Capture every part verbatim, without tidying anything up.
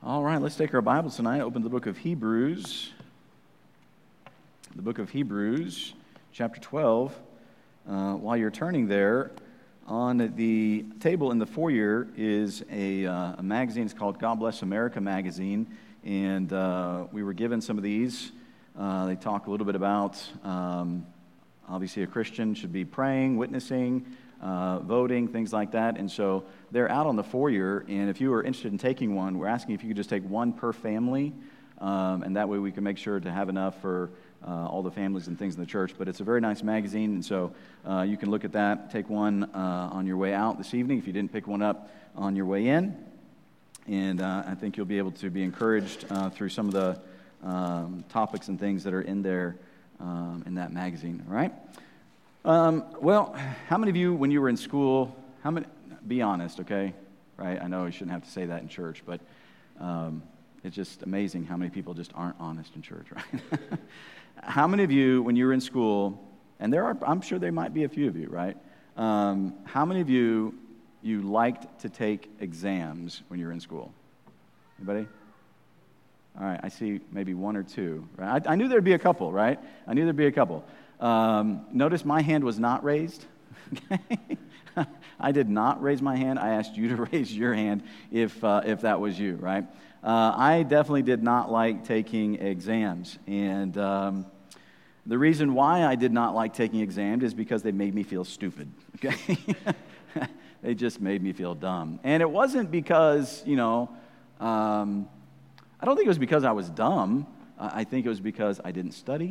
All right, let's take our Bibles tonight. Open the book of Hebrews. The book of Hebrews, chapter twelve. Uh, while you're turning there, on the table in the foyer is a, uh, a magazine. It's called God Bless America magazine, and uh, we were given some of these. Uh, they talk a little bit about, um, obviously, a Christian should be praying, witnessing, uh, voting, things like that. And so they're out on the foyer, and if you are interested in taking one, we're asking if you could just take one per family, um, and that way we can make sure to have enough for uh, all the families and things in the church. But it's a very nice magazine, and so uh, you can look at that, take one uh, on your way out this evening if you didn't pick one up on your way in. And uh, I think you'll be able to be encouraged uh, through some of the um, topics and things that are in there um, in that magazine, all right? Um, well, how many of you, when you were in school, how many, be honest, okay, right? I know you shouldn't have to say that in church, but um, it's just amazing how many people just aren't honest in church, right? How many of you, when you were in school, and there are, I'm sure there might be a few of you, right? Um, how many of you, you liked to take exams when you were in school? Anybody? All right, I see maybe one or two, right? I, I knew there'd be a couple, right? I knew there'd be a couple. Um, notice my hand was not raised. Okay? I did not raise my hand. I asked you to raise your hand if uh, if that was you, right? Uh, I definitely did not like taking exams. And um, the reason why I did not like taking exams is because they made me feel stupid, okay? They just made me feel dumb. And it wasn't because, you know, um, I don't think it was because I was dumb. Uh, I think it was because I didn't study.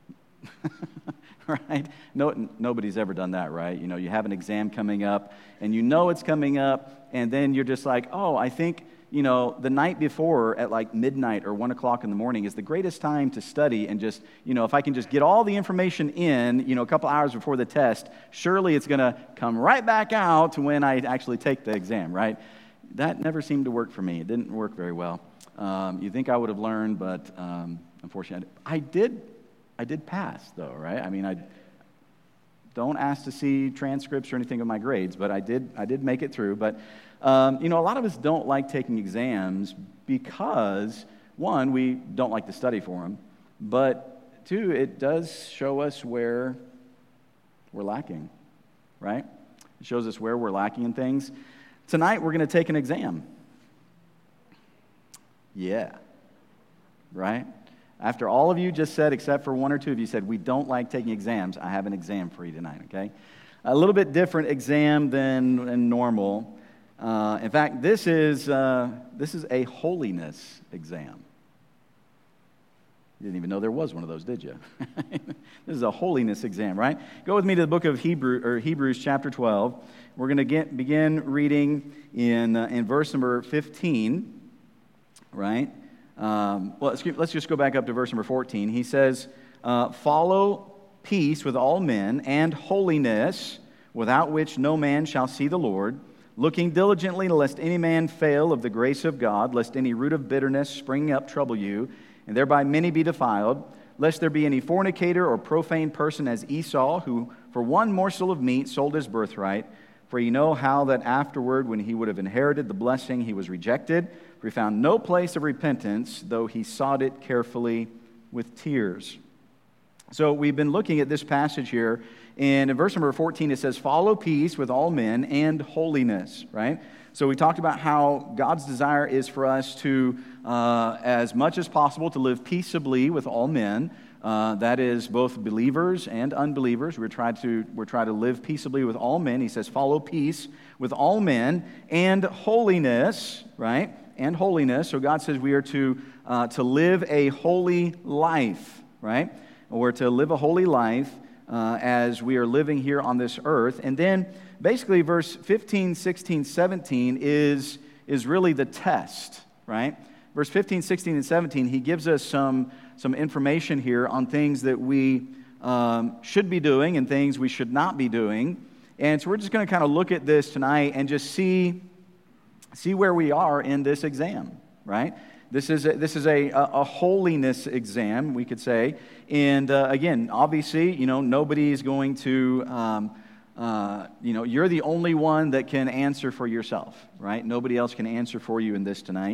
Right? No, nobody's ever done that, right? You know, you have an exam coming up, and you know it's coming up, and then you're just like, oh, I think, you know, the night before at like midnight or one o'clock in the morning is the greatest time to study, and just, you know, if I can just get all the information in, you know, a couple hours before the test, surely it's going to come right back out to when I actually take the exam, right? That never seemed to work for me. It didn't work very well. Um, you think I would have learned, but um, unfortunately, I did. I did pass, though, right? I mean, I don't ask to see transcripts or anything of my grades, but I did. I did make it through. But um, you know, a lot of us don't like taking exams because, one, we don't like to study for them, but two, it does show us where we're lacking, right? It shows us where we're lacking in things. Tonight, we're going to take an exam. Yeah, right? After all of you just said, except for one or two of you said, we don't like taking exams, I have an exam for you tonight, okay? A little bit different exam than, than normal. Uh, in fact, this is uh, this is a holiness exam. You didn't even know there was one of those, did you? This is a holiness exam, right? Go with me to the book of Hebrew, or Hebrews chapter twelve. We're going to get begin reading in uh, in verse number fifteen, right? Um, well, excuse, let's just go back up to verse number fourteen. He says, uh, follow peace with all men and holiness, without which no man shall see the Lord, looking diligently lest any man fail of the grace of God, lest any root of bitterness spring up trouble you, and thereby many be defiled, lest there be any fornicator or profane person as Esau, who for one morsel of meat sold his birthright. For you know how that afterward, when he would have inherited the blessing, he was rejected. For he found no place of repentance, though he sought it carefully with tears. So we've been looking at this passage here, and in verse number fourteen it says, follow peace with all men and holiness, right? So we talked about how God's desire is for us to, uh, as much as possible, to live peaceably with all men. Uh, that is both believers and unbelievers. We're trying to we're trying to live peaceably with all men. He says, follow peace with all men and holiness, right? And holiness. So God says we are to uh, to live a holy life, right? We're to live a holy life uh, as we are living here on this earth. And then basically verse fifteen, sixteen, seventeen is is really the test, right? Verse fifteen, sixteen, and seventeen, he gives us some some information here on things that we um, should be doing and things we should not be doing. And so we're just going to kind of look at this tonight and just see see where we are in this exam, right? This is a, this is a, a holiness exam, we could say. And uh, again, obviously, you know, nobody is going to, um, uh, you know, you're the only one that can answer for yourself, right? Nobody else can answer for you in this tonight.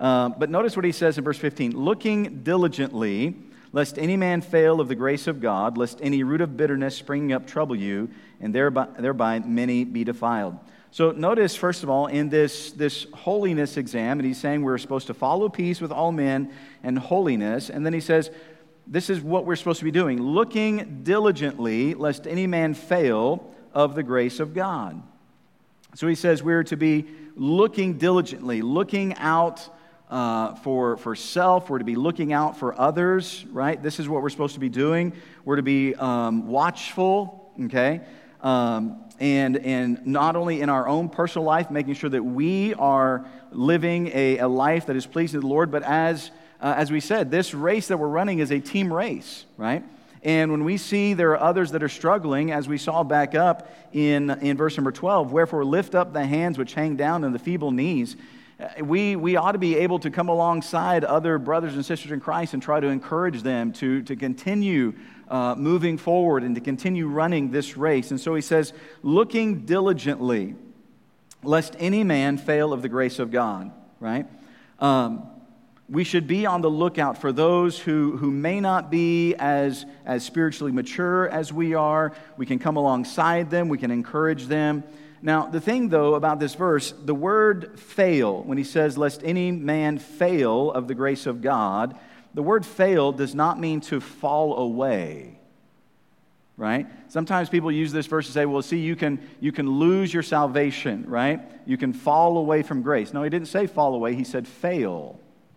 Uh, but notice what he says in verse fifteen. Looking diligently, lest any man fail of the grace of God, lest any root of bitterness springing up trouble you, and thereby, thereby many be defiled. So notice, first of all, in this, this holiness exam, and he's saying we're supposed to follow peace with all men and holiness. And then he says, this is what we're supposed to be doing. Looking diligently, lest any man fail of the grace of God. So he says we're to be looking diligently, looking out uh, for, for self. We're to be looking out for others, right? This is what we're supposed to be doing. We're to be um, watchful, okay? Um, and, and not only in our own personal life, making sure that we are living a, a life that is pleasing to the Lord, but as, uh, as we said, this race that we're running is a team race, right? And when we see there are others that are struggling, as we saw back up in, in verse number twelve, wherefore lift up the hands which hang down and the feeble knees, we, we ought to be able to come alongside other brothers and sisters in Christ and try to encourage them to, to continue uh, moving forward and to continue running this race. And so he says, looking diligently, lest any man fail of the grace of God, right? Um, We should be on the lookout for those who, who may not be as, as spiritually mature as we are. We can come alongside them. We can encourage them. Now, the thing, though, about this verse, the word fail, when he says, lest any man fail of the grace of God, the word fail does not mean to fall away, right? Sometimes people use this verse to say, well, see, you can, you can lose your salvation, right? You can fall away from grace. No, he didn't say fall away. He said fail.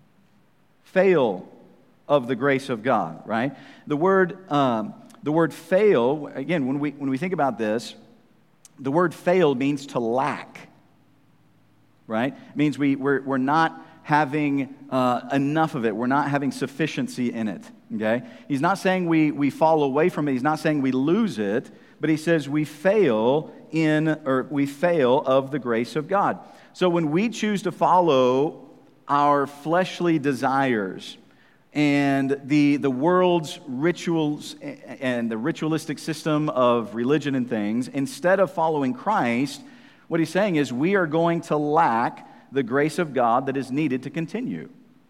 Fail of the grace of God, right? The word, um, the word fail, again, when we when we think about this, the word fail means to lack, right? It means we we're we're not having uh, enough of it. We're not having sufficiency in it. Okay, he's not saying we we fall away from it. He's not saying we lose it, but he says we fail in or we fail of the grace of God. So when we choose to follow our fleshly desires and the, the world's rituals and the ritualistic system of religion and things, instead of following Christ, what he's saying is we are going to lack the grace of God that is needed to continue.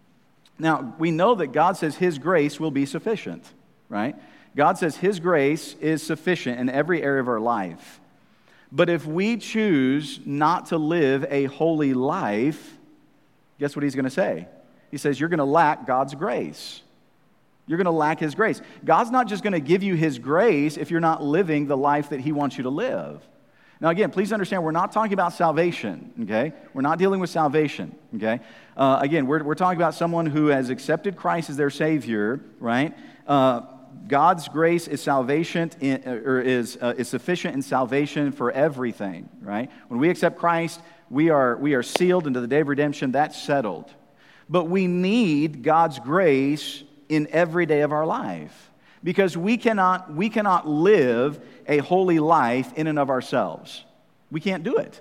Now, we know that God says his grace will be sufficient, right? God says his grace is sufficient in every area of our life. But if we choose not to live a holy life, guess what he's going to say? He says, you're going to lack God's grace. You're going to lack his grace. God's not just going to give you his grace if you're not living the life that he wants you to live. Now, again, please understand, we're not talking about salvation, okay? We're not dealing with salvation, okay? Uh, again, we're, we're talking about someone who has accepted Christ as their Savior, right? Uh, God's grace is salvation in, or is uh, is sufficient in salvation for everything, right? When we accept Christ, we are we are sealed into the day of redemption. That's settled. But we need God's grace in every day of our life because we cannot we cannot live a holy life in and of ourselves. We can't do it.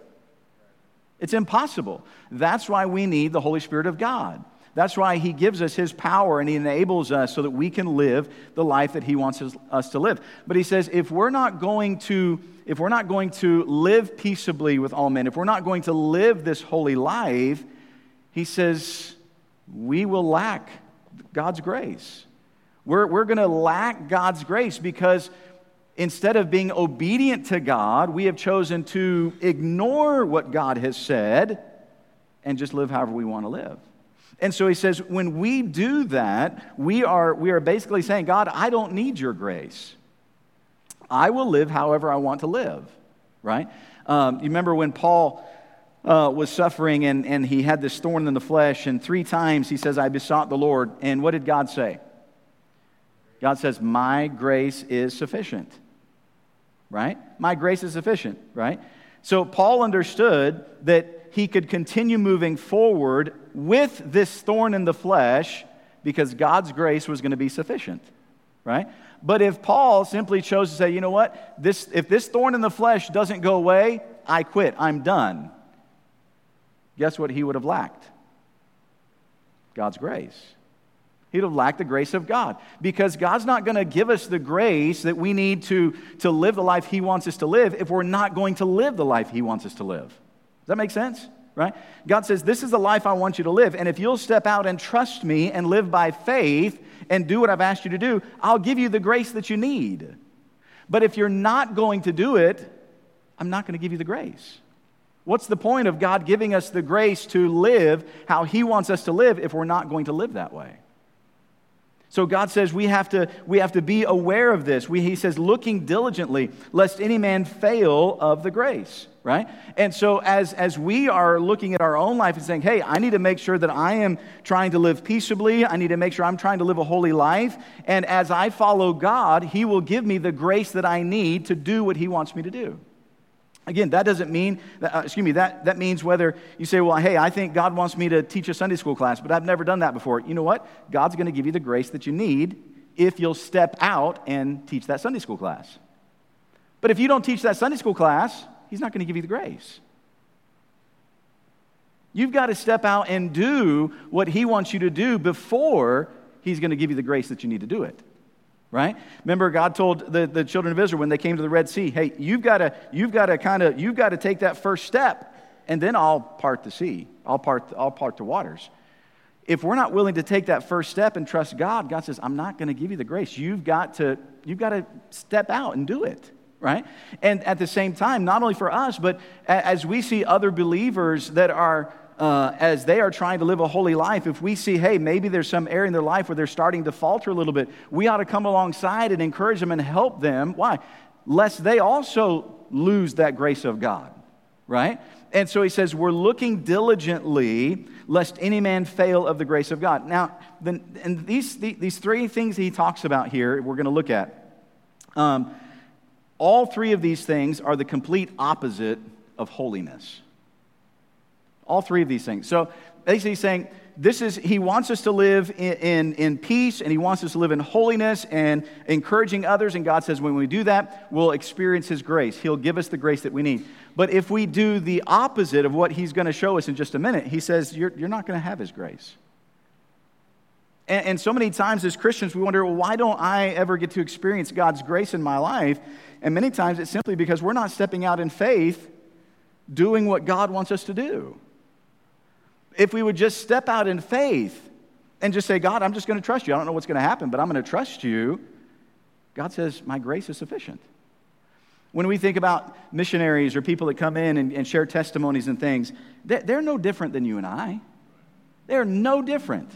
It's impossible. That's why we need the Holy Spirit of God. That's why he gives us his power and he enables us so that we can live the life that he wants us, us to live. But he says if we're not going to if we're not going to live peaceably with all men, if we're not going to live this holy life, he says we will lack God's grace. We're, we're going to lack God's grace because instead of being obedient to God, we have chosen to ignore what God has said and just live however we want to live. And so he says, when we do that, we are, we are basically saying, God, I don't need your grace. I will live however I want to live, right? Um, you remember when Paul uh, was suffering and, and he had this thorn in the flesh, and three times he says, I besought the Lord. And what did God say? God says, my grace is sufficient, right? My grace is sufficient, right? So Paul understood that he could continue moving forward with this thorn in the flesh because God's grace was going to be sufficient, right? But if Paul simply chose to say, you know what, this if this thorn in the flesh doesn't go away, I quit, I'm done. Guess what he would have lacked? God's grace. He'd have lacked the grace of God because God's not going to give us the grace that we need to, to live the life he wants us to live if we're not going to live the life he wants us to live. Does that make sense? right? God says, this is the life I want you to live. And if you'll step out and trust me and live by faith and do what I've asked you to do, I'll give you the grace that you need. But if you're not going to do it, I'm not going to give you the grace. What's the point of God giving us the grace to live how He wants us to live if we're not going to live that way? So God says we have to, we have to be aware of this. We, he says, looking diligently, lest any man fail of the grace, right? And so as, as we are looking at our own life and saying, hey, I need to make sure that I am trying to live peaceably. I need to make sure I'm trying to live a holy life. And as I follow God, He will give me the grace that I need to do what He wants me to do. Again, that doesn't mean, uh, excuse me, that, that means whether you say, well, hey, I think God wants me to teach a Sunday school class, but I've never done that before. You know what? God's going to give you the grace that you need if you'll step out and teach that Sunday school class. But if you don't teach that Sunday school class, He's not going to give you the grace. You've got to step out and do what He wants you to do before He's going to give you the grace that you need to do it. Right? Remember, God told the, the children of Israel when they came to the Red Sea, hey, you've got to you've got to kind of you've got to take that first step, and then I'll part the sea. I'll part I'll part the waters. If we're not willing to take that first step and trust God, God says, I'm not going to give you the grace. You've got to you've got to step out and do it. Right? And at the same time, not only for us, but as we see other believers that are Uh, as they are trying to live a holy life, if we see, hey, maybe there's some area in their life where they're starting to falter a little bit, we ought to come alongside and encourage them and help them. Why? Lest they also lose that grace of God, right? And so he says, we're looking diligently, lest any man fail of the grace of God. Now, the, and these, the, these three things he talks about here, we're going to look at. Um, all three of these things are the complete opposite of holiness. All three of these things. So basically he's saying this is, he wants us to live in, in, in peace, and he wants us to live in holiness and encouraging others. And God says when we do that, we'll experience his grace. He'll give us the grace that we need. But if we do the opposite of what he's going to show us in just a minute, he says you're, you're not going to have his grace. And, and so many times as Christians, we wonder, well, why don't I ever get to experience God's grace in my life? And many times it's simply because we're not stepping out in faith doing what God wants us to do. If we would just step out in faith and just say, God, I'm just going to trust you. I don't know what's going to happen, but I'm going to trust you. God says, my grace is sufficient. When we think about missionaries or people that come in and, and share testimonies and things, they're, they're no different than you and I. They're no different.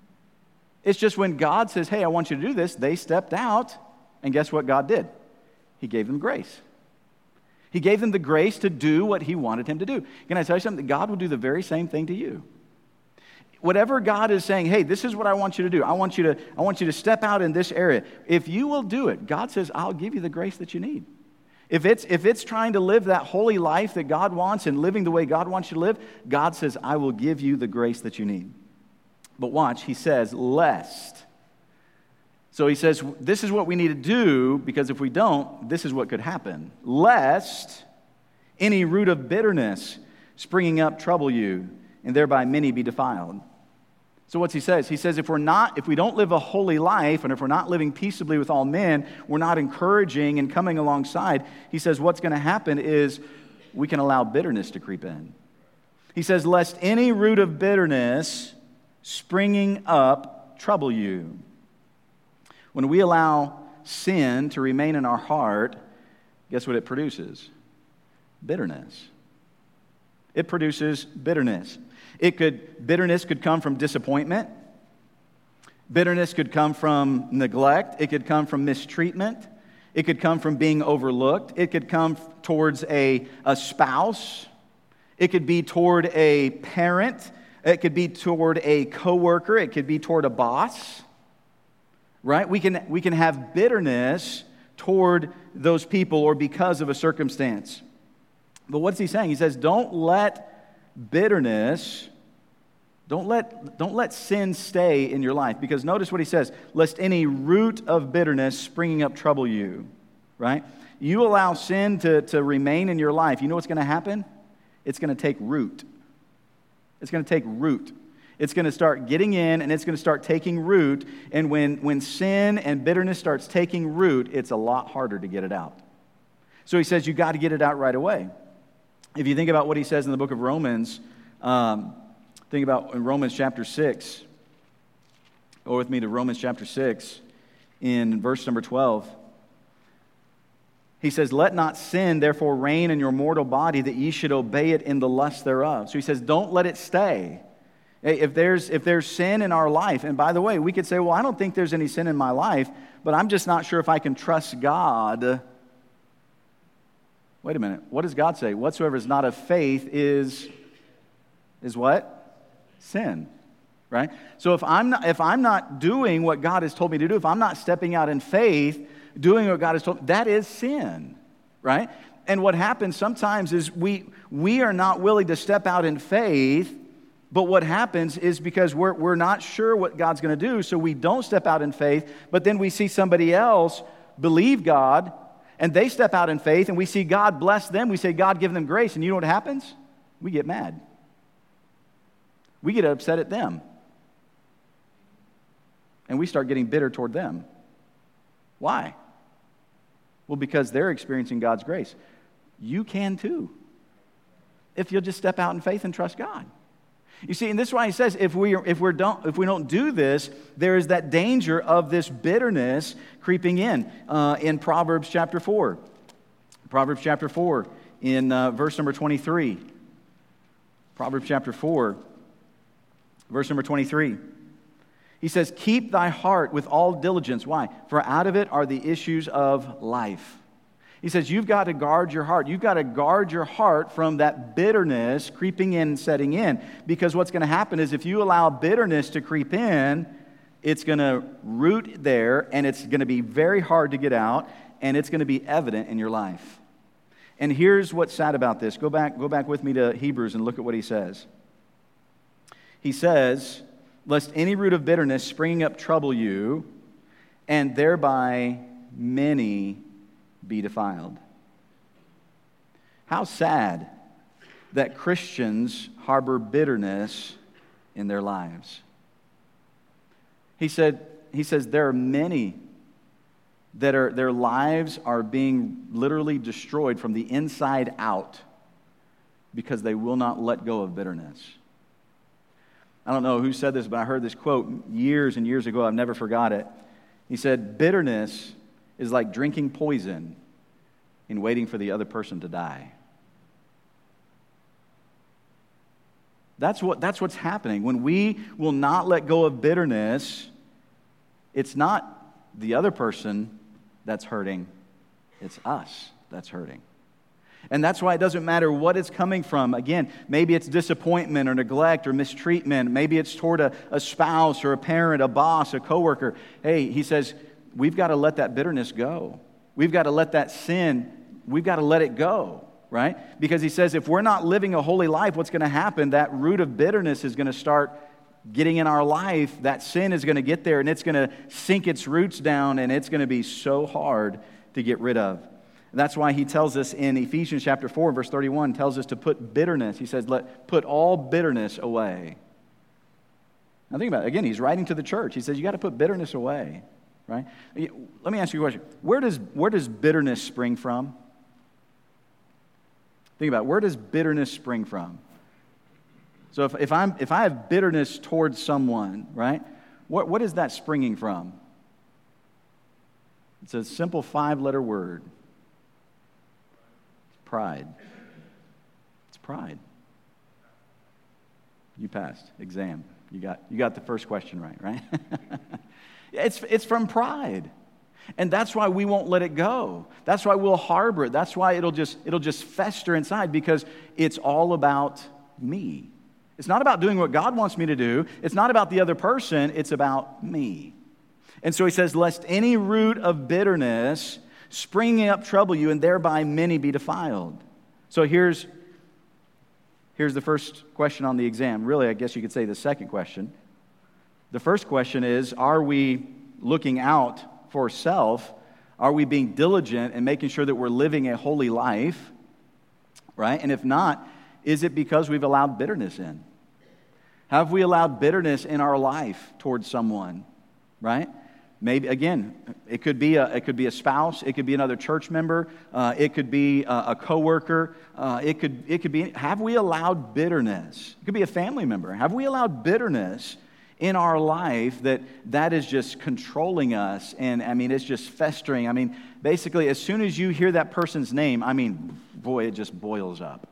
It's just when God says, hey, I want you to do this, they stepped out, and guess what God did? He gave them grace. He gave them the grace to do what he wanted him to do. Can I tell you something? God will do the very same thing to you. Whatever God is saying, hey, this is what I want you to do. I want you to, I want you to step out in this area. If you will do it, God says, I'll give you the grace that you need. If it's, if it's trying to live that holy life that God wants and living the way God wants you to live, God says, I will give you the grace that you need. But watch, he says, lest. So he says, this is what we need to do, because if we don't, this is what could happen. Lest any root of bitterness springing up trouble you, and thereby many be defiled. So what's he says? He says if we're not, if we don't live a holy life, and if we're not living peaceably with all men, we're not encouraging and coming alongside, he says what's going to happen is we can allow bitterness to creep in. He says, lest any root of bitterness springing up trouble you. When we allow sin to remain in our heart, guess what it produces? Bitterness. It produces bitterness. It could bitterness could come from disappointment. Bitterness could come from neglect. It could come from mistreatment. It could come from being overlooked. It could come towards a, a spouse. It could be toward a parent. It could be toward a coworker. It could be toward a boss. Right? We can, we can have bitterness toward those people or because of a circumstance. But what's he saying? He says, don't let bitterness, don't let, don't let sin stay in your life. Because notice what he says, lest any root of bitterness springing up trouble you. Right? You allow sin to, to remain in your life. You know what's going to happen? It's going to take root. It's going to take root. It's going to start getting in, and it's going to start taking root. And when, when sin and bitterness starts taking root, it's a lot harder to get it out. So he says you got to get it out right away. If you think about what he says in the book of Romans, Um, think about in Romans chapter six. Go with me to Romans chapter six in verse number twelve. He says, let not sin therefore reign in your mortal body, that ye should obey it in the lust thereof. So he says, don't let it stay. If there's, if there's sin in our life, and by the way, we could say, well, I don't think there's any sin in my life, but I'm just not sure if I can trust God. Wait a minute. What does God say? Whatsoever is not of faith is, is what? Sin. Right? So if I'm not, if I'm not doing what God has told me to do, if I'm not stepping out in faith, doing what God has told me, that is sin. Right? And what happens sometimes is we we are not willing to step out in faith, but what happens is because we're we're not sure what God's going to do, so we don't step out in faith, but then we see somebody else believe God, and they step out in faith, and we see God bless them. We say, God, give them grace. And you know what happens? We get mad. We get upset at them. And we start getting bitter toward them. Why? Well, because they're experiencing God's grace. You can too, if you'll just step out in faith and trust God. You see, and this is why he says, if we if we don't if we don't do this, there is that danger of this bitterness creeping in. Uh, in Proverbs chapter four, Proverbs chapter four, in uh, verse number twenty-three. Proverbs chapter four, verse number twenty-three. He says, keep thy heart with all diligence. Why? For out of it are the issues of life. He says, you've got to guard your heart. You've got to guard your heart from that bitterness creeping in and setting in. Because what's going to happen is if you allow bitterness to creep in, it's going to root there, and it's going to be very hard to get out, and it's going to be evident in your life. And here's what's sad about this. Go back, go back with me to Hebrews and look at what he says. He says, lest any root of bitterness springing up trouble you, and thereby many be defiled. How sad that Christians harbor bitterness in their lives. He said, he says there are many that are their lives are being literally destroyed from the inside out because they will not let go of bitterness. I don't know who said this, but I heard this quote years and years ago. I've never forgot it. He said, bitterness is like drinking poison and waiting for the other person to die. That's what, that's what's happening. When we will not let go of bitterness, it's not the other person that's hurting. It's us that's hurting. And that's why it doesn't matter what it's coming from. Again, maybe it's disappointment or neglect or mistreatment. Maybe it's toward a, a spouse or a parent, a boss, a coworker. Hey, he says, we've got to let that bitterness go. We've got to let that sin, we've got to let it go, right? Because he says if we're not living a holy life, what's going to happen? That root of bitterness is going to start getting in our life. That sin is going to get there, and it's going to sink its roots down, and it's going to be so hard to get rid of. And that's why he tells us in Ephesians chapter four, verse thirty-one, tells us to put bitterness. He says, let put all bitterness away. Now think about it. Again, he's writing to the church. He says, you got to put bitterness away, right? Let me ask you a question. Where does, where does bitterness spring from? Think about it. Where does bitterness spring from? So if, if, I'm, if I have bitterness towards someone, right, what, what is that springing from? It's a simple five-letter word. Pride. It's pride. You passed exam. You got you got the first question right, right? it's it's from pride. And that's why we won't let it go. That's why we'll harbor it. That's why it'll just it'll just fester inside, because it's all about me. It's not about doing what God wants me to do. It's not about the other person. It's about me. And so he says, lest any root of bitterness springing up trouble you, and thereby many be defiled. So here's, here's the first question on the exam. Really, I guess you could say the second question. The first question is, are we looking out for self? Are we being diligent and making sure that we're living a holy life? Right? And if not, is it because we've allowed bitterness in? Have we allowed bitterness in our life towards someone? Right? Maybe, again, it could be a, it could be a spouse, it could be another church member, uh, it could be a, a coworker, uh, it could it could be, have we allowed bitterness? It could be a family member. Have we allowed bitterness in our life that that is just controlling us? And, I mean, it's just festering. I mean, basically, as soon as you hear that person's name, I mean, boy, it just boils up.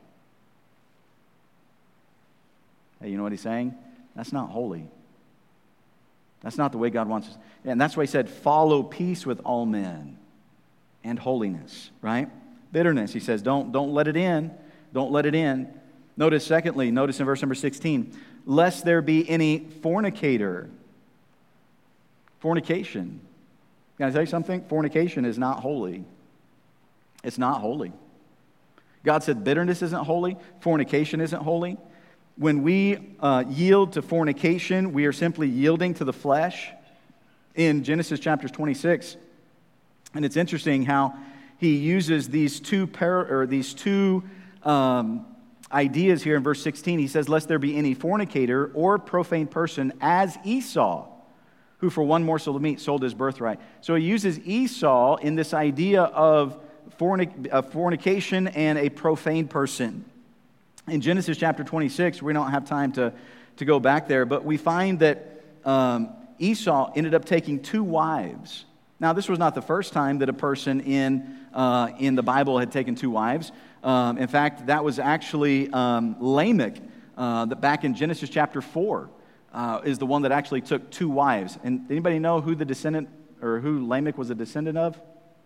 Hey, you know what he's saying? That's not holy. That's not the way God wants us. And that's why he said, follow peace with all men and holiness, right? Bitterness, he says, don't, don't let it in. Don't let it in. Notice, secondly, notice in verse number sixteen, lest there be any fornicator. Fornication. Can I tell you something? Fornication is not holy. It's not holy. God said bitterness isn't holy. Fornication isn't holy. When we uh, yield to fornication, we are simply yielding to the flesh. In Genesis chapter twenty-six, and it's interesting how he uses these two par- or these two um, ideas here in verse sixteen. He says, "Lest there be any fornicator or profane person, as Esau, who for one morsel of meat sold his birthright." So he uses Esau in this idea of fornic- uh, fornication and a profane person. In Genesis chapter twenty-six, we don't have time to, to go back there, but we find that um, Esau ended up taking two wives. Now, this was not the first time that a person in, uh, in the Bible had taken two wives. Um, in fact, that was actually um, Lamech, uh, that back in Genesis chapter four, uh, is the one that actually took two wives. And anybody know who the descendant, or who Lamech was a descendant of?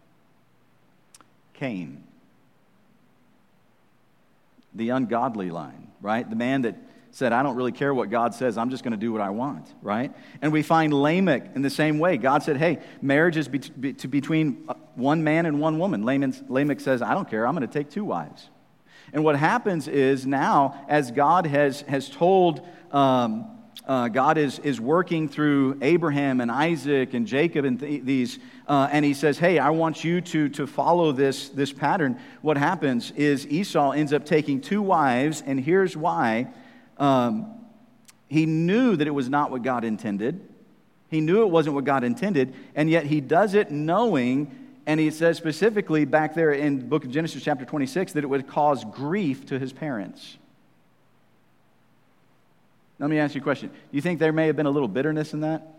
Cain. The ungodly line, right? The man that said, I don't really care what God says, I'm just going to do what I want, right? And we find Lamech in the same way. God said, hey, marriage is be- be- to between one man and one woman. Lamech, Lamech says, I don't care, I'm going to take two wives. And what happens is now, as God has, has told, um, uh, God is, is working through Abraham and Isaac and Jacob and th- these, uh, and he says, hey, I want you to, to follow this, this pattern. What happens is Esau ends up taking two wives, and here's why. Um, he knew that it was not what God intended. He knew it wasn't what God intended, and yet he does it knowing, and he says specifically back there in the book of Genesis chapter twenty-six that it would cause grief to his parents. Let me ask you a question. Do you think there may have been a little bitterness in that?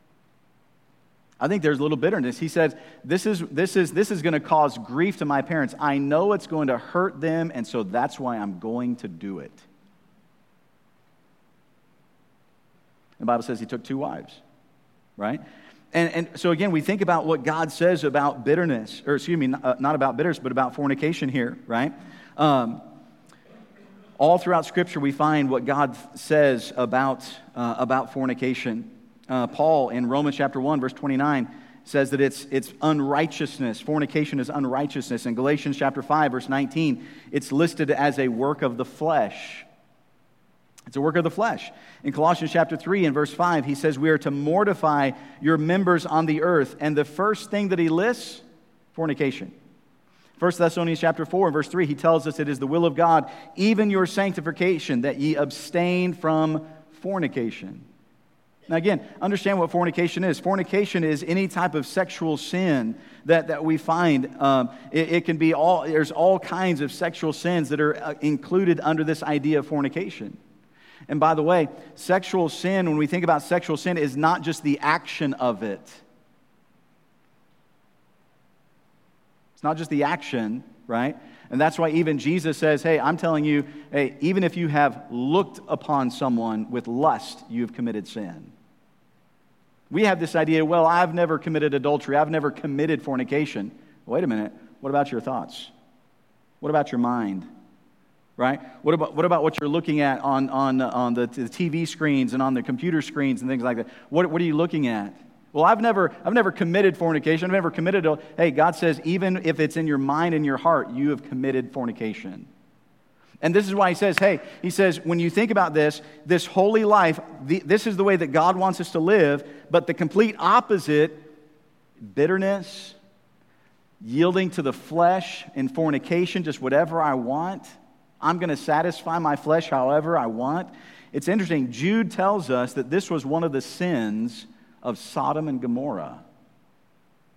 I think there's a little bitterness. He says, this is, this is, this is going to cause grief to my parents. I know it's going to hurt them, and so that's why I'm going to do it. The Bible says he took two wives, right? And, and so again, we think about what God says about bitterness, or excuse me, not, not about bitterness, but about fornication here, right? Um, all throughout Scripture, we find what God says about, uh, about fornication. Uh, Paul in Romans chapter one, verse twenty-nine, says that it's, it's unrighteousness. Fornication is unrighteousness. In Galatians chapter five, verse nineteen, it's listed as a work of the flesh. It's a work of the flesh. In Colossians chapter three and verse five, he says, we are to mortify your members on the earth. And the first thing that he lists, fornication. First Thessalonians chapter four and verse three, he tells us it is the will of God, even your sanctification, that ye abstain from fornication. Now again, understand what fornication is. Fornication is any type of sexual sin that, that we find. Um, it, it can be all, there's all kinds of sexual sins that are uh, included under this idea of fornication. And by the way, sexual sin, when we think about sexual sin, is not just the action of it. It's not just the action, right? And that's why even Jesus says, hey, I'm telling you, hey, even if you have looked upon someone with lust, you've committed sin. We have this idea, well, I've never committed adultery. I've never committed fornication. Wait a minute. What about your thoughts? What about your mind? Right? What about what about what you're looking at on on on the, the T V screens and on the computer screens and things like that? What what are you looking at? Well, I've never I've never committed fornication. I've never committed. Hey, God says even if it's in your mind and your heart, you have committed fornication. And this is why he says, hey, he says, when you think about this, this holy life, the, this is the way that God wants us to live, but the complete opposite, bitterness, yielding to the flesh and fornication, just whatever I want. I'm going to satisfy my flesh however I want. It's interesting. Jude tells us that this was one of the sins of Sodom and Gomorrah.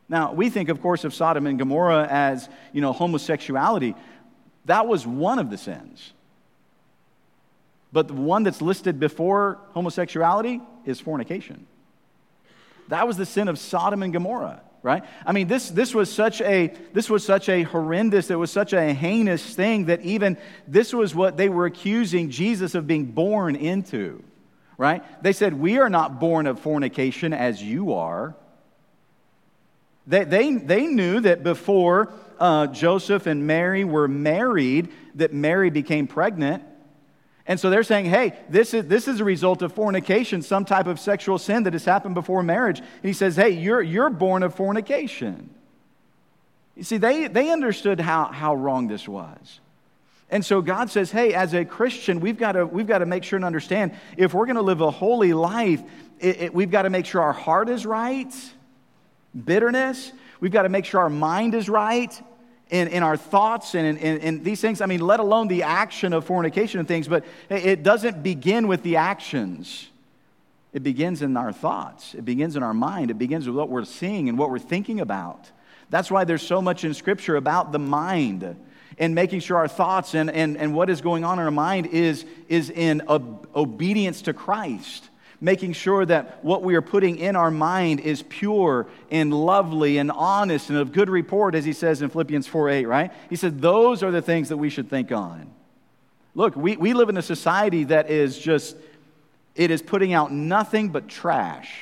Now, we think, of course, of Sodom and Gomorrah as, you know, homosexuality. That was one of the sins. But the one that's listed before homosexuality is fornication. That was the sin of Sodom and Gomorrah, right? I mean, this, this was such a this was such a horrendous, it was such a heinous thing that even this was what they were accusing Jesus of being born into, right? They said, we are not born of fornication as you are. They, they, they knew that before uh, Joseph and Mary were married, that Mary became pregnant. And so they're saying, hey, this is, this is a result of fornication, some type of sexual sin that has happened before marriage. And he says, hey, you're, you're born of fornication. You see, they, they understood how, how wrong this was. And so God says, hey, as a Christian, we've got to, we've got to make sure and understand, if we're going to live a holy life, it, it, we've got to make sure our heart is right. Bitterness, we've got to make sure our mind is right. In, in our thoughts and in, in, in these things, I mean, let alone the action of fornication and things, but it doesn't begin with the actions. It begins in our thoughts. It begins in our mind. It begins with what we're seeing and what we're thinking about. That's why there's so much in Scripture about the mind and making sure our thoughts and, and, and what is going on in our mind is, is in ob- obedience to Christ. Making sure that what we are putting in our mind is pure and lovely and honest and of good report, as he says in Philippians four eight, right? He said those are the things that we should think on. Look, we, we live in a society that is just, it is putting out nothing but trash.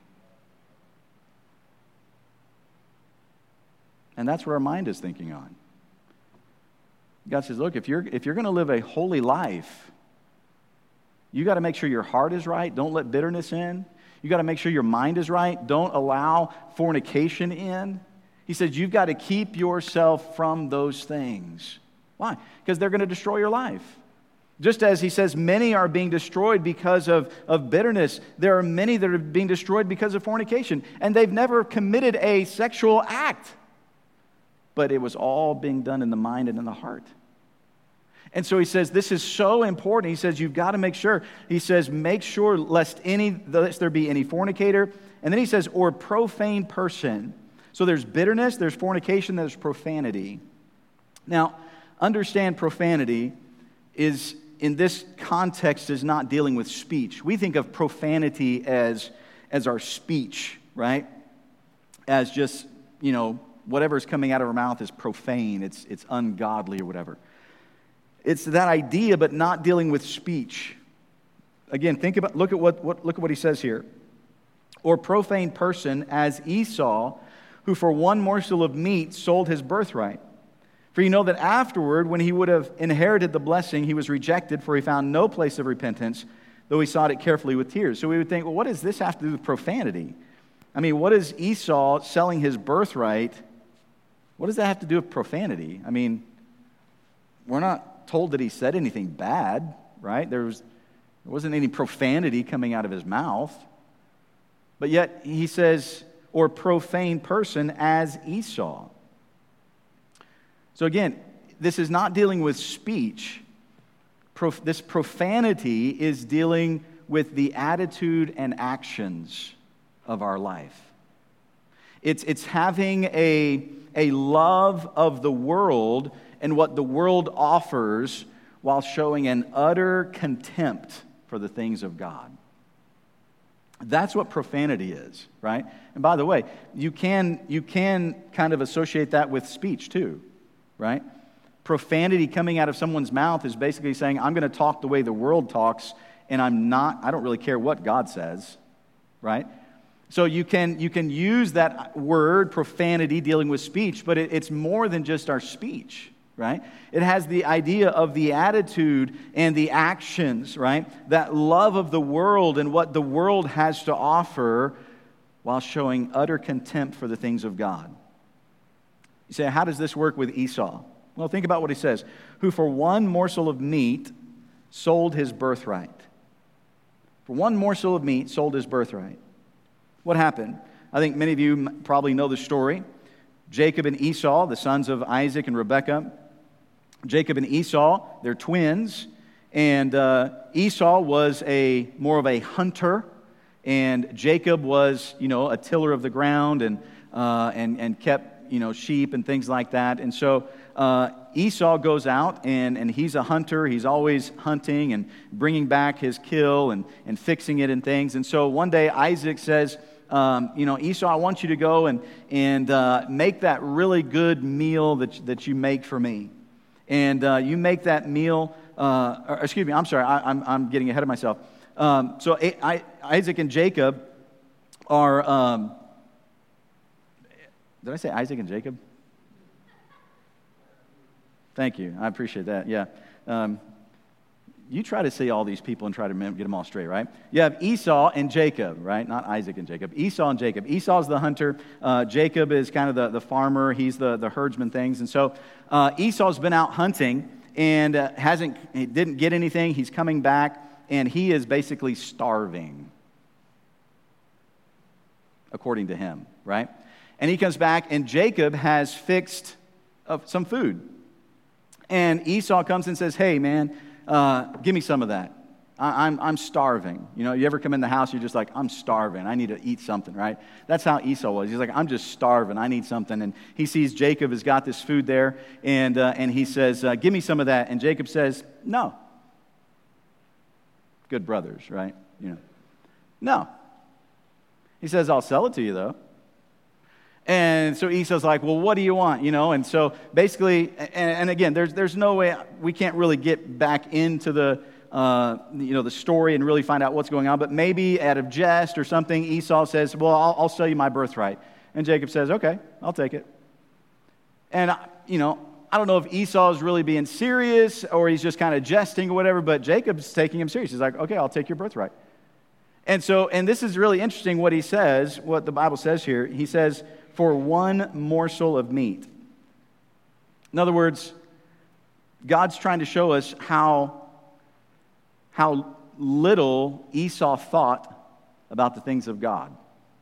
And that's what our mind is thinking on. God says, look, if you're, if you're going to live a holy life, you got to make sure your heart is right. Don't let bitterness in. You got to make sure your mind is right. Don't allow fornication in. He says you've got to keep yourself from those things. Why? Because they're going to destroy your life. Just as he says many are being destroyed because of, of bitterness, there are many that are being destroyed because of fornication. And they've never committed a sexual act. But it was all being done in the mind and in the heart. And so he says, this is so important. He says, you've got to make sure. He says, make sure lest any, lest there be any fornicator. And then he says, or profane person. So there's bitterness, there's fornication, there's profanity. Now, understand profanity is, in this context, is not dealing with speech. We think of profanity as, as our speech, right? As just, you know, whatever's coming out of our mouth is profane. It's, it's ungodly or whatever. It's that idea, but not dealing with speech. Again, think about, look at what, what, look at what he says here. Or profane person as Esau, who for one morsel of meat sold his birthright. For you know that afterward, when he would have inherited the blessing, he was rejected, for he found no place of repentance, though he sought it carefully with tears. So we would think, well, what does this have to do with profanity? I mean, what is Esau selling his birthright? What does that have to do with profanity? I mean, we're not told that he said anything bad, right? There was, there wasn't any profanity coming out of his mouth. But yet he says, or profane person as Esau. So again, this is not dealing with speech. Prof- this profanity is dealing with the attitude and actions of our life. It's, it's having a, a love of the world and what the world offers while showing an utter contempt for the things of God. That's what profanity is, right? And by the way, you can, you can kind of associate that with speech too, right? Profanity coming out of someone's mouth is basically saying, I'm going to talk the way the world talks, and I'm not, I don't really care what God says, right? So you can, you can use that word, profanity, dealing with speech, but it, it's more than just our speech. Right? It has the idea of the attitude and the actions, right? That love of the world and what the world has to offer while showing utter contempt for the things of God. You say, how does this work with Esau? Well, think about what he says. Who for one morsel of meat sold his birthright. For one morsel of meat sold his birthright. What happened? I think many of you probably know the story. Jacob and Esau, the sons of Isaac and Rebekah. Jacob and Esau, they're twins, and uh, Esau was a more of a hunter, and Jacob was, you know, a tiller of the ground and uh, and, and kept, you know, sheep and things like that. And so uh, Esau goes out, and, and he's a hunter. He's always hunting and bringing back his kill and, and fixing it and things. And so one day Isaac says, um, you know, Esau, I want you to go and, and uh, make that really good meal that, that you make for me. And uh, you make that meal, uh, or, excuse me, I'm sorry, I, I'm, I'm getting ahead of myself. Um, so I, I, Isaac and Jacob are, um, did I say Isaac and Jacob? Thank you. I appreciate that. Yeah. Um, you try to see all these people and try to get them all straight, right? You have Esau and Jacob, right? Not Isaac and Jacob. Esau and Jacob. Esau's the hunter. Uh, Jacob is kind of the, the farmer. He's the, the herdsman things. And so uh, Esau's been out hunting and uh, hasn't, he didn't get anything. He's coming back, and he is basically starving, according to him, right? And he comes back, and Jacob has fixed uh, some food. And Esau comes and says, hey, man, uh, give me some of that. I, I'm, I'm starving. You know, you ever come in the house, you're just like, I'm starving. I need to eat something, right? That's how Esau was. He's like, I'm just starving. I need something. And he sees Jacob has got this food there, and, uh, and he says, uh, give me some of that. And Jacob says, no. Good brothers, right? You know, no. He says, I'll sell it to you, though. And so Esau's like, well, what do you want? You know, and so basically, and, and again, there's there's no way, we can't really get back into the, uh, you know, the story and really find out what's going on, but maybe out of jest or something, Esau says, well, I'll, I'll sell you my birthright. And Jacob says, okay, I'll take it. And, you know, I don't know if Esau is really being serious or he's just kind of jesting or whatever, but Jacob's taking him serious. He's like, okay, I'll take your birthright. And so, and this is really interesting what he says, what the Bible says here. He says, for one morsel of meat. In other words, God's trying to show us how, how little Esau thought about the things of God.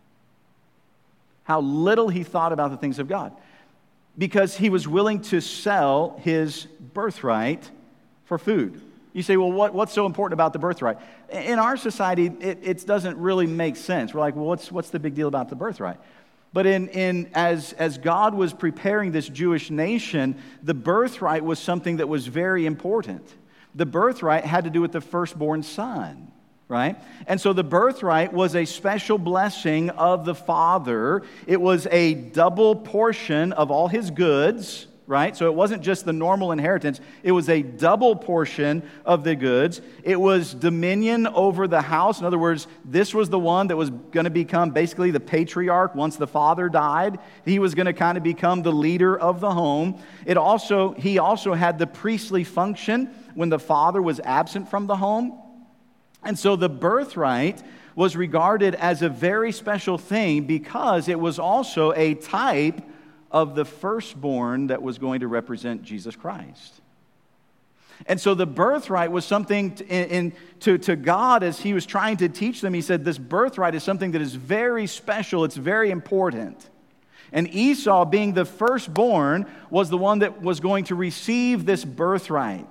How little he thought about the things of God. Because he was willing to sell his birthright for food. You say, well, what, what's so important about the birthright? In our society, it, it doesn't really make sense. We're like, well, what's, what's the big deal about the birthright? But in, in as, as God was preparing this Jewish nation, the birthright was something that was very important. The birthright had to do with the firstborn son, right? And so the birthright was a special blessing of the father. It was a double portion of all his goods, right? So it wasn't just the normal inheritance. It was a double portion of the goods. It was dominion over the house. In other words, this was the one that was going to become basically the patriarch once the father died. He was going to kind of become the leader of the home. It also, he also had the priestly function when the father was absent from the home. And so the birthright was regarded as a very special thing because it was also a type of the firstborn that was going to represent Jesus Christ. And so the birthright was something to, in, to, to God as he was trying to teach them. He said this birthright is something that is very special. It's very important. And Esau, being the firstborn, was the one that was going to receive this birthright.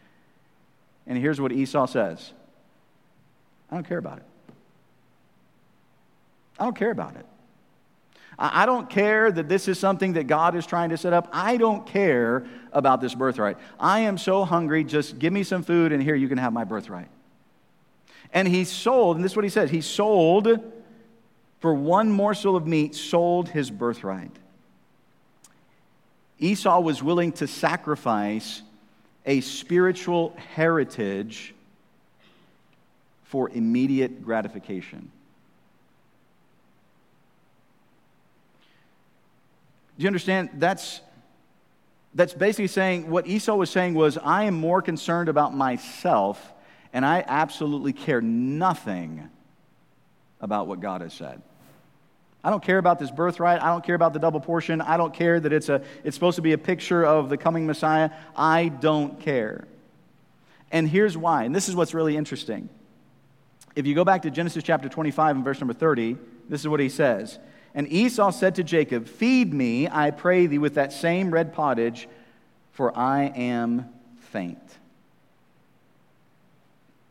And here's what Esau says. I don't care about it. I don't care about it. I don't care that this is something that God is trying to set up. I don't care about this birthright. I am so hungry, just give me some food and here you can have my birthright. And he sold, and this is what he says, he sold for one morsel of meat, sold his birthright. Esau was willing to sacrifice a spiritual heritage for immediate gratification. Do you understand? That's, that's basically saying, what Esau was saying was, I am more concerned about myself, and I absolutely care nothing about what God has said. I don't care about this birthright. I don't care about the double portion. I don't care that it's, a, it's supposed to be a picture of the coming Messiah. I don't care. And here's why, and this is what's really interesting. If you go back to Genesis chapter twenty-five and verse number thirty, this is what he says. And Esau said to Jacob, feed me, I pray thee, with that same red pottage, for I am faint.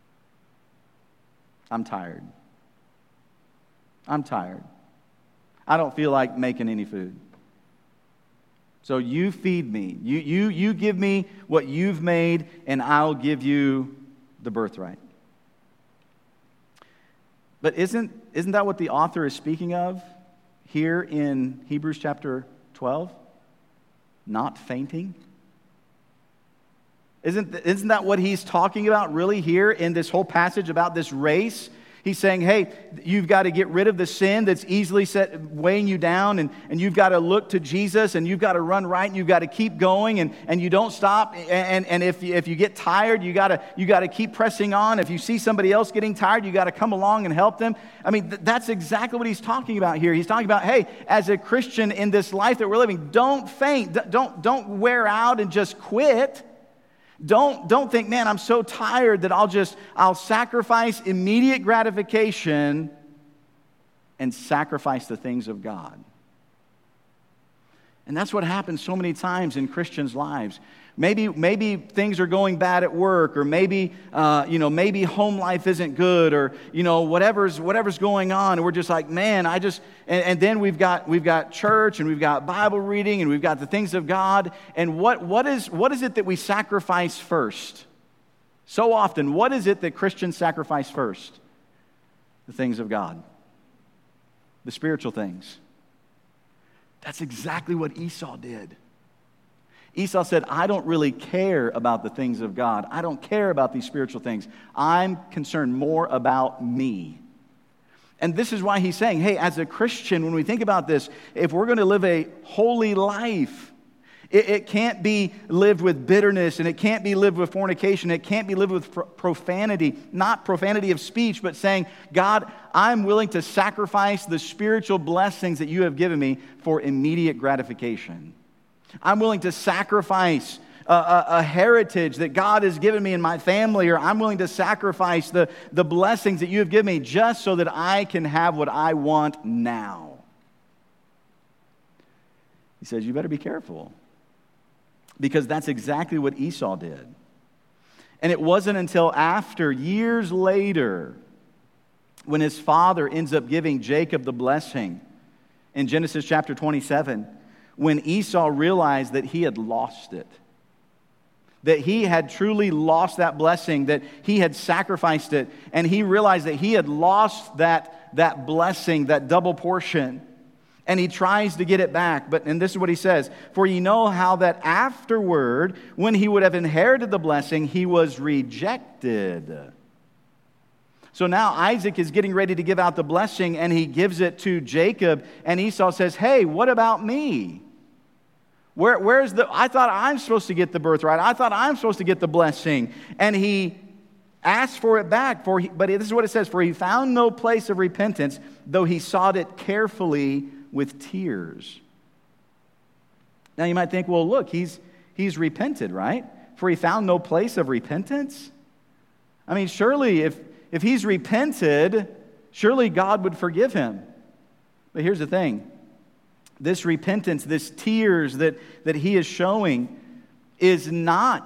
I'm tired. I'm tired. I don't feel like making any food. So you feed me. You, you, you give me what you've made, and I'll give you the birthright. But isn't, isn't that what the author is speaking of here in Hebrews chapter twelve? Not fainting? Isn't, isn't that what he's talking about really here in this whole passage about this race? He's saying, hey, you've got to get rid of the sin that's easily set, weighing you down, and, and you've got to look to Jesus, and you've got to run right, and you've got to keep going, and, and you don't stop. And, and if, you, if you get tired, you got to you got to keep pressing on. If you see somebody else getting tired, you got to come along and help them. I mean, th- that's exactly what he's talking about here. He's talking about, hey, as a Christian in this life that we're living, don't faint. D- don't, don't wear out and just quit. Don't, don't think, man, I'm so tired that I'll just, I'll sacrifice immediate gratification and sacrifice the things of God. And that's what happens so many times in Christians' lives. Maybe, maybe things are going bad at work, or maybe, uh, you know, maybe home life isn't good, or you know, whatever's whatever's going on, and we're just like, man, I just. And, and then we've got we've got church, and we've got Bible reading, and we've got the things of God. And what what is what is it that we sacrifice first? So often, what is it that Christians sacrifice first? The things of God, the spiritual things. That's exactly what Esau did. Esau said, I don't really care about the things of God. I don't care about these spiritual things. I'm concerned more about me. And this is why he's saying, hey, as a Christian, when we think about this, if we're going to live a holy life, it, it can't be lived with bitterness, and it can't be lived with fornication. It can't be lived with pro- profanity, not profanity of speech, but saying, God, I'm willing to sacrifice the spiritual blessings that you have given me for immediate gratification. I'm willing to sacrifice a, a, a heritage that God has given me in my family, or I'm willing to sacrifice the, the blessings that you have given me just so that I can have what I want now. He says, you better be careful, because that's exactly what Esau did. And it wasn't until after, years later, when his father ends up giving Jacob the blessing in Genesis chapter twenty-seven, when Esau realized that he had lost it, that he had truly lost that blessing, that he had sacrificed it, and he realized that he had lost that, that blessing, that double portion, and he tries to get it back. But and this is what he says, for ye know how that afterward, when he would have inherited the blessing, he was rejected. So now Isaac is getting ready to give out the blessing, and he gives it to Jacob, and Esau says, hey, what about me? Where, where's the, I thought I'm supposed to get the birthright. I thought I'm supposed to get the blessing. And he asked for it back, for he, but this is what it says, for he found no place of repentance, though he sought it carefully with tears. Now you might think, well, look, he's, he's repented, right? For he found no place of repentance? I mean, surely if If he's repented, surely God would forgive him. But here's the thing. This repentance, this tears that, that he is showing is not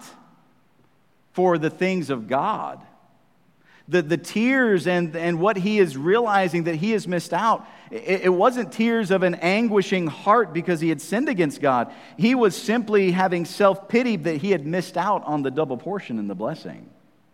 for the things of God. The, the tears and, and what he is realizing that he has missed out, it, it wasn't tears of an anguishing heart because he had sinned against God. He was simply having self-pity that he had missed out on the double portion and the blessing.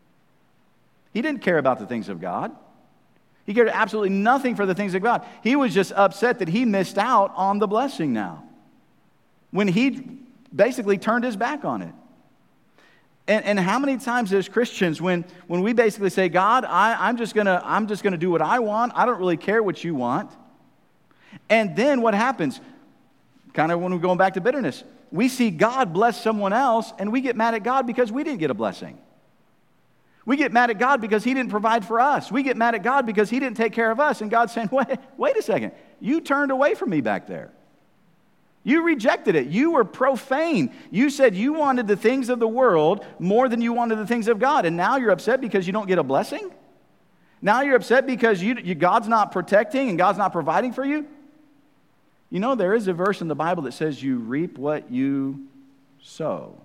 He didn't care about the things of God. He cared absolutely nothing for the things of God. He was just upset that he missed out on the blessing now, when he basically turned his back on it. And, and how many times as Christians, when, when we basically say, God, I, I'm just gonna, I'm just gonna do what I want. I don't really care what you want. And then what happens? Kind of when we're going back to bitterness. We see God bless someone else, and we get mad at God because we didn't get a blessing. We get mad at God because he didn't provide for us. We get mad at God because he didn't take care of us. And God's saying, wait, wait a second. You turned away from me back there. You rejected it. You were profane. You said you wanted the things of the world more than you wanted the things of God. And now you're upset because you don't get a blessing? Now you're upset because you, you, God's not protecting and God's not providing for you? You know, there is a verse in the Bible that says you reap what you sow.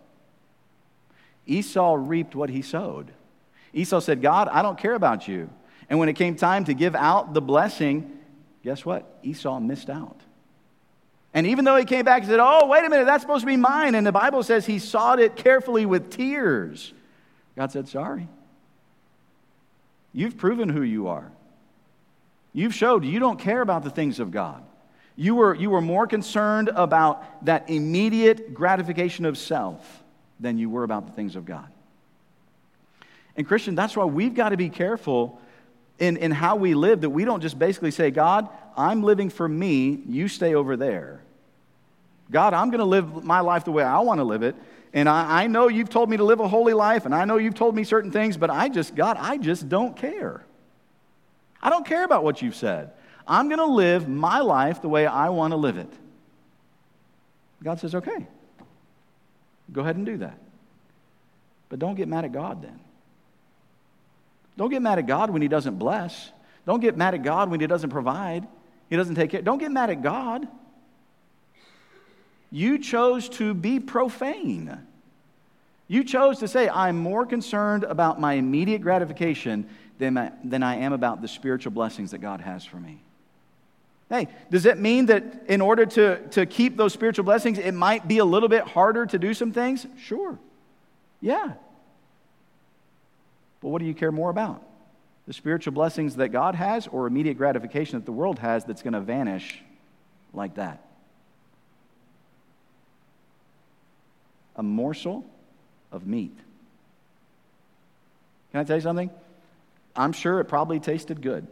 Esau reaped what he sowed. Esau said, God, I don't care about you. And when it came time to give out the blessing, guess what? Esau missed out. And even though he came back and said, oh, wait a minute, that's supposed to be mine. And the Bible says he sought it carefully with tears. God said, sorry. You've proven who you are. You've showed you don't care about the things of God. You were, you were more concerned about that immediate gratification of self than you were about the things of God. And Christian, that's why we've got to be careful in, in how we live, that we don't just basically say, God, I'm living for me, you stay over there. God, I'm going to live my life the way I want to live it. And I, I know you've told me to live a holy life, and I know you've told me certain things, but I just, God, I just don't care. I don't care about what you've said. I'm going to live my life the way I want to live it. God says, okay, go ahead and do that. But don't get mad at God then. Don't get mad at God when he doesn't bless. Don't get mad at God when he doesn't provide. He doesn't take care. Don't get mad at God. You chose to be profane. You chose to say, I'm more concerned about my immediate gratification than, my, than I am about the spiritual blessings that God has for me. Hey, does that mean that in order to, to keep those spiritual blessings, it might be a little bit harder to do some things? Sure. Yeah. But what do you care more about? The spiritual blessings that God has or immediate gratification that the world has that's going to vanish like that? A morsel of meat. Can I tell you something? I'm sure it probably tasted good.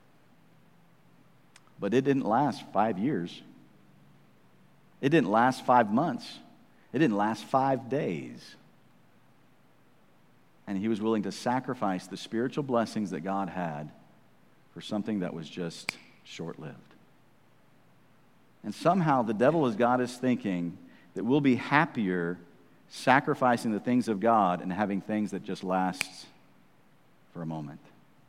But it didn't last five years. It didn't last five months. It didn't last five days. And he was willing to sacrifice the spiritual blessings that God had for something that was just short-lived. And somehow the devil has got us thinking that we'll be happier sacrificing the things of God and having things that just last for a moment.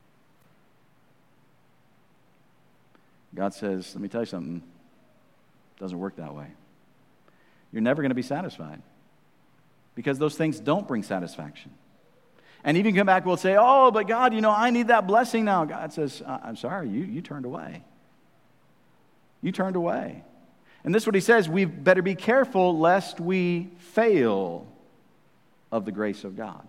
God says, let me tell you something, it doesn't work that way. You're never going to be satisfied because those things don't bring satisfaction. And even come back, we'll say, oh, but God, you know, I need that blessing now. God says, I'm sorry, you, you turned away. You turned away. And this is what he says, we better be careful lest we fail of the grace of God.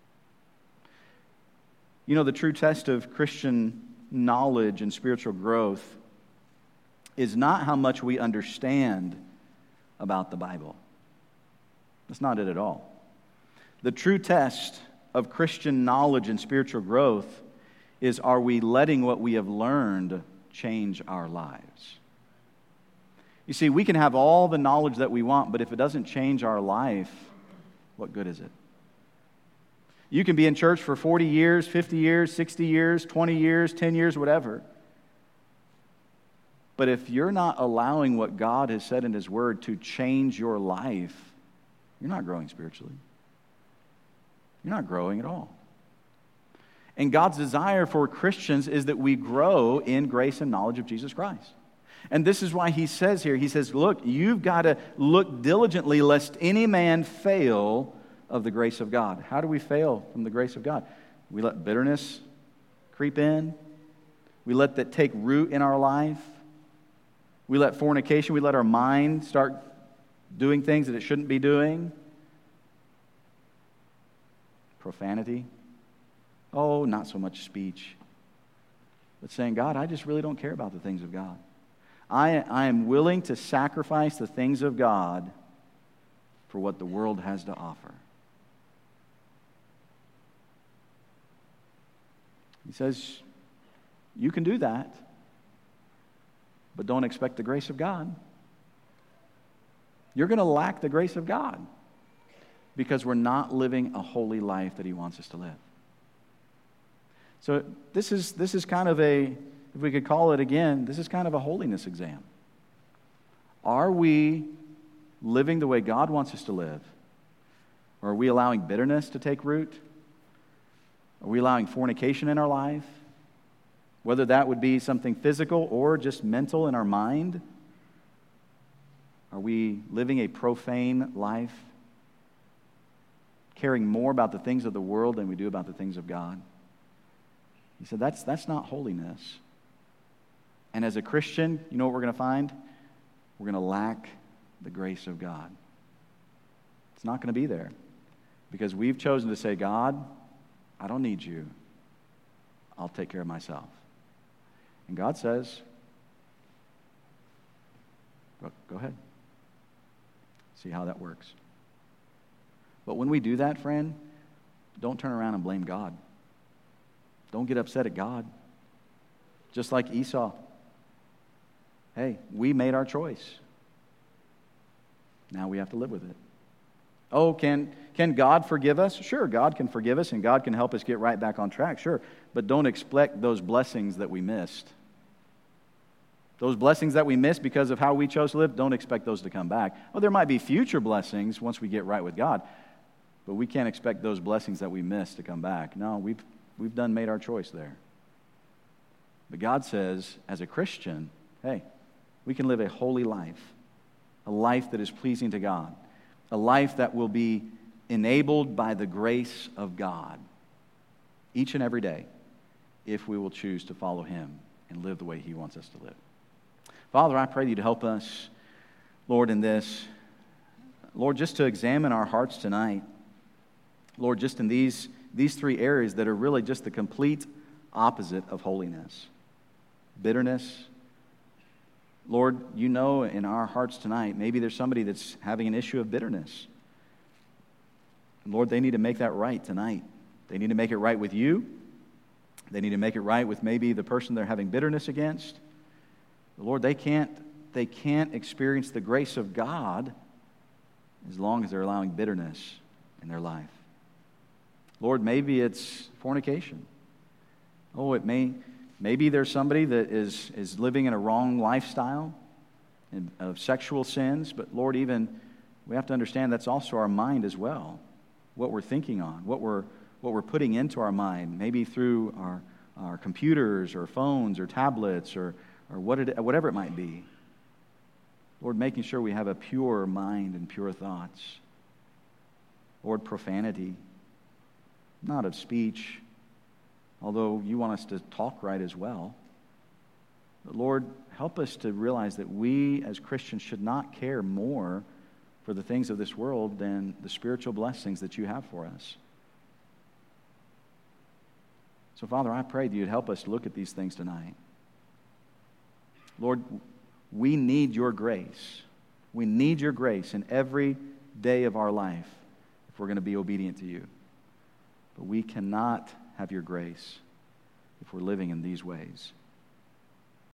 You know, the true test of Christian knowledge and spiritual growth is not how much we understand about the Bible. That's not it at all. The true test of Christian knowledge and spiritual growth is, are we letting what we have learned change our lives? You see, we can have all the knowledge that we want, but if it doesn't change our life, what good is it? You can be in church for forty years, fifty years, sixty years, twenty years, ten years, whatever. But if you're not allowing what God has said in His Word to change your life, you're not growing spiritually. You're not growing at all. And God's desire for Christians is that we grow in grace and knowledge of Jesus Christ. And this is why He says here, He says, look, you've got to look diligently lest any man fail of the grace of God. How do we fail from the grace of God? We let bitterness creep in. We let that take root in our life. We let fornication, we let our mind start doing things that it shouldn't be doing. Profanity. Oh, not so much speech. But saying, God, I just really don't care about the things of God. I, I am willing to sacrifice the things of God for what the world has to offer. He says, you can do that, but don't expect the grace of God. You're going to lack the grace of God because we're not living a holy life that He wants us to live. So this is this is kind of a, if we could call it again, this is kind of a holiness exam. Are we living the way God wants us to live? Or are we allowing bitterness to take root? Are we allowing fornication in our life? Whether that would be something physical or just mental in our mind. Are we living a profane life? Caring more about the things of the world than we do about the things of God? He said, that's, that's not holiness. And as a Christian, you know what we're going to find? We're going to lack the grace of God. It's not going to be there because we've chosen to say, God, I don't need you. I'll take care of myself. And God says, go, go ahead. See how that works. But when we do that, friend, don't turn around and blame God. Don't get upset at God. Just like Esau. Hey, we made our choice. Now we have to live with it. Oh, can, can God forgive us? Sure, God can forgive us and God can help us get right back on track, sure. But don't expect those blessings that we missed. Those blessings that we missed because of how we chose to live, don't expect those to come back. Well, there might be future blessings once we get right with God, but we can't expect those blessings that we missed to come back. No, we've, we've done made our choice there. But God says, as a Christian, hey, we can live a holy life, a life that is pleasing to God, a life that will be enabled by the grace of God each and every day if we will choose to follow Him and live the way He wants us to live. Father, I pray that you'd help us, Lord, in this. Lord, just to examine our hearts tonight. Lord, just in these, these three areas that are really just the complete opposite of holiness. Bitterness. Lord, you know in our hearts tonight, maybe there's somebody that's having an issue of bitterness. And Lord, they need to make that right tonight. They need to make it right with you. They need to make it right with maybe the person they're having bitterness against. Lord, they can't, they can't experience the grace of God as long as they're allowing bitterness in their life. Lord, maybe it's fornication. Oh, it may, maybe there's somebody that is, is living in a wrong lifestyle of sexual sins, but Lord, even we have to understand that's also our mind as well. What we're thinking on, what we're, what we're putting into our mind, maybe through our, our computers or phones or tablets or or what it, whatever it might be. Lord, making sure we have a pure mind and pure thoughts. Lord, profanity, not of speech, although you want us to talk right as well. But Lord, help us to realize that we as Christians should not care more for the things of this world than the spiritual blessings that you have for us. So, Father, I pray that you'd help us look at these things tonight. Lord, we need your grace. We need your grace in every day of our life if we're going to be obedient to you. But we cannot have your grace if we're living in these ways.